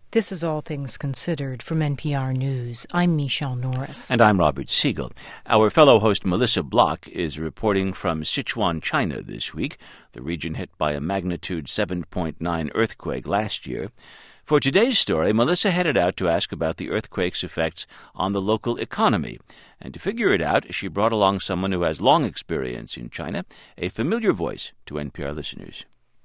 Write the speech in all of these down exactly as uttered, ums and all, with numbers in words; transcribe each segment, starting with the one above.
This is All Things Considered from N P R News. I'm Michelle Norris. And I'm Robert Siegel. Our fellow host Melissa Block is reporting from Sichuan, China this week, the region hit by a magnitude seven point nine earthquake last year. For today's story, Melissa headed out to ask about the earthquake's effects on the local economy. And to figure it out, she brought along someone who has long experience in China, a familiar voice to N P R listeners.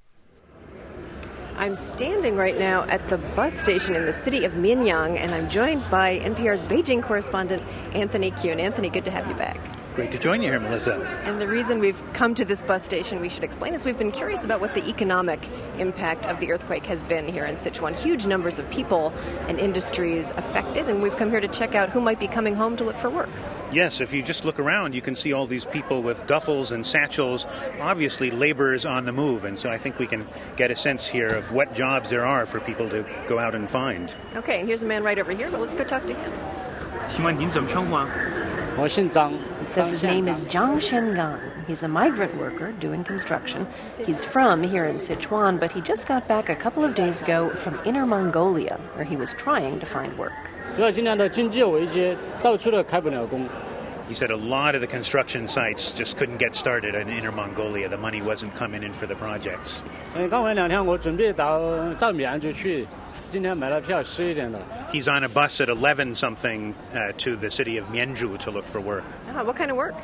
I'm standing right now at the bus station in the city of Mianyang, and I'm joined by N P R's Beijing correspondent, Anthony Kuhn. Anthony, good to have you back. Great to join you here, Melissa. And the reason we've come to this bus station, we should explain, is we've been curious about what the economic impact of the earthquake has been here in Sichuan. Huge numbers of people and industries affected, and we've come here to check out who might be coming home to look for work. Yes, if you just look around, you can see all these people with duffels and satchels. Obviously, labor is on the move, and so I think we can get a sense here of what jobs there are for people to go out and find. Okay, and here's a man right over here, but let's go talk to him. Says his name is Zhang Shengang. He's a migrant worker doing construction. He's from here in Sichuan, but he just got back a couple of days ago from Inner Mongolia, where he was trying to find work. He said a lot of the construction sites just couldn't get started in Inner Mongolia. The money wasn't coming in for the projects. He's on a bus at eleven something uh, to the city of Mianzhu to look for work. Ah, what kind of work?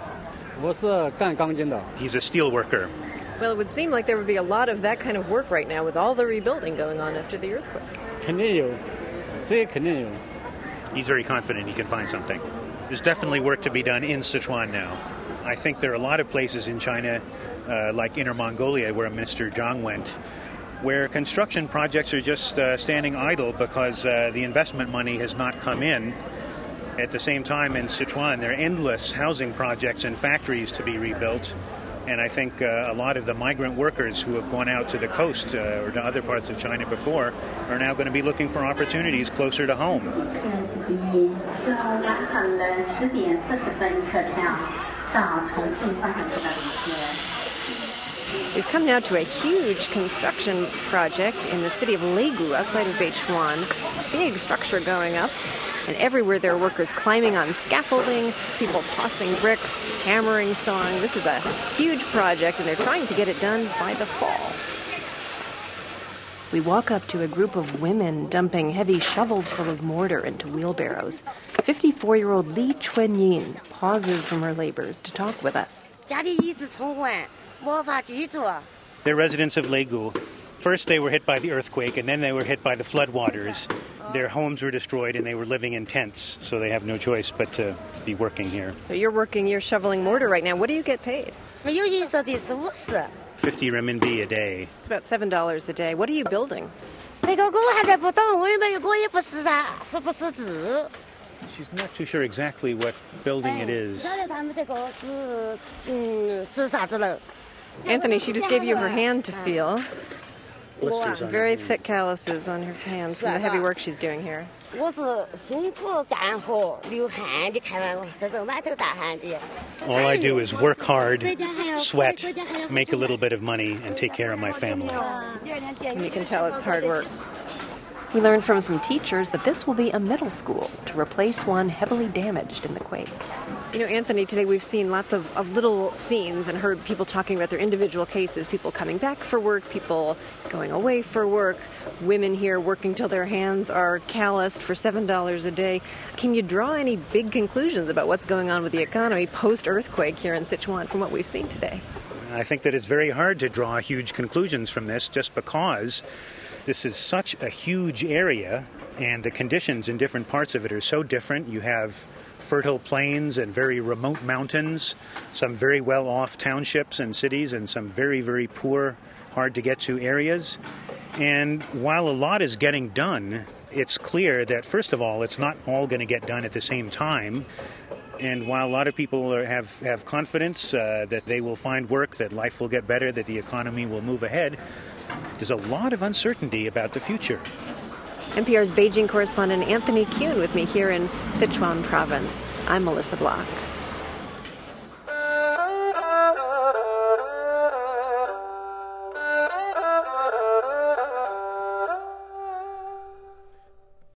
He's a steel worker. Well, it would seem like there would be a lot of that kind of work right now with all the rebuilding going on after the earthquake. He's very confident he can find something. There's definitely work to be done in Sichuan now. I think there are a lot of places in China, uh, like Inner Mongolia, where Minister Zhang went, where construction projects are just uh, standing idle because uh, the investment money has not come in. At the same time, in Sichuan, there are endless housing projects and factories to be rebuilt. And I think uh, a lot of the migrant workers who have gone out to the coast uh, or to other parts of China before are now going to be looking for opportunities closer to home. We've come now to a huge construction project in the city of Legu outside of Beichuan. Big structure going up. And everywhere there are workers climbing on scaffolding, people tossing bricks, hammering, sawing. This is a huge project, and they're trying to get it done by the fall. We walk up to a group of women dumping heavy shovels full of mortar into wheelbarrows. fifty-four-year-old Li Chunyin pauses from her labors to talk with us. They're residents of Legu. First they were hit by the earthquake, and then they were hit by the floodwaters. Their homes were destroyed, and they were living in tents, so they have no choice but to be working here. So you're working, you're shoveling mortar right now. What do you get paid? fifty renminbi a day. It's about seven dollars a day. What are you building? She's not too sure exactly what building it is. Anthony, she just gave you her hand to feel. Blisters on Very her thick calluses on her hands from the heavy work she's doing here. All I do is work hard, sweat, make a little bit of money, and take care of my family. And you can tell it's hard work. We learned from some teachers that this will be a middle school to replace one heavily damaged in the quake. You know, Anthony, today we've seen lots of, of little scenes and heard people talking about their individual cases, people coming back for work, people going away for work, women here working till their hands are calloused for seven dollars a day. Can you draw any big conclusions about what's going on with the economy post-earthquake here in Sichuan from what we've seen today? I think that it's very hard to draw huge conclusions from this just because this is such a huge area and the conditions in different parts of it are so different. You have fertile plains and very remote mountains, some very well-off townships and cities, and some very, very poor, hard-to-get-to areas. And while a lot is getting done, it's clear that, first of all, it's not all going to get done at the same time. And while a lot of people are, have, have confidence uh, that they will find work, that life will get better, that the economy will move ahead, there's a lot of uncertainty about the future. N P R's Beijing correspondent Anthony Kuhn with me here in Sichuan province. I'm Melissa Block.